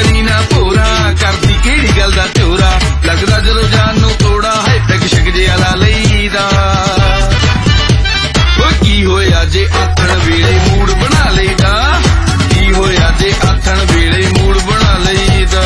ਨੀ ਨਾ ਭੋਰਾ ਕਰਦੀ ਕਿਹੜੀ ਗੱਲ ਦਾ ਝੋਰਾ ਲੱਗਦਾ ਜਦੋਂ ਜਾਨ ਨੂੰ ਥੋੜਾ ਹੈ ਪੈਗ ਸ਼ਿਕ ਜਿਹਾ ਲਾ ਲਈਦਾ ਕੀ ਹੋਇਆ ਜੇ ਆਥਣ ਵੇਲੇ ਮੂਡ ਬਣਾ ਲਈਦਾ ਕੀ ਹੋਇਆ ਜੇ ਆਥਣ ਵੇਲੇ ਮੂਡ ਬਣਾ ਲਈਦਾ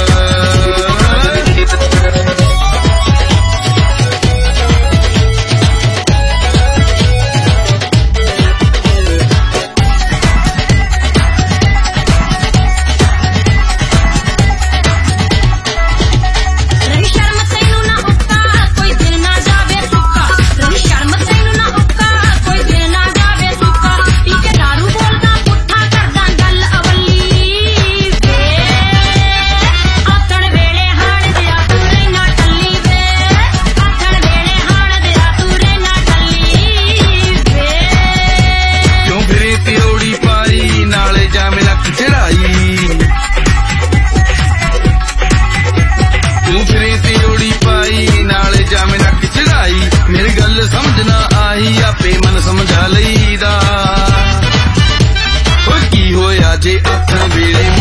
समझा लईदा की होया जे आथण वेले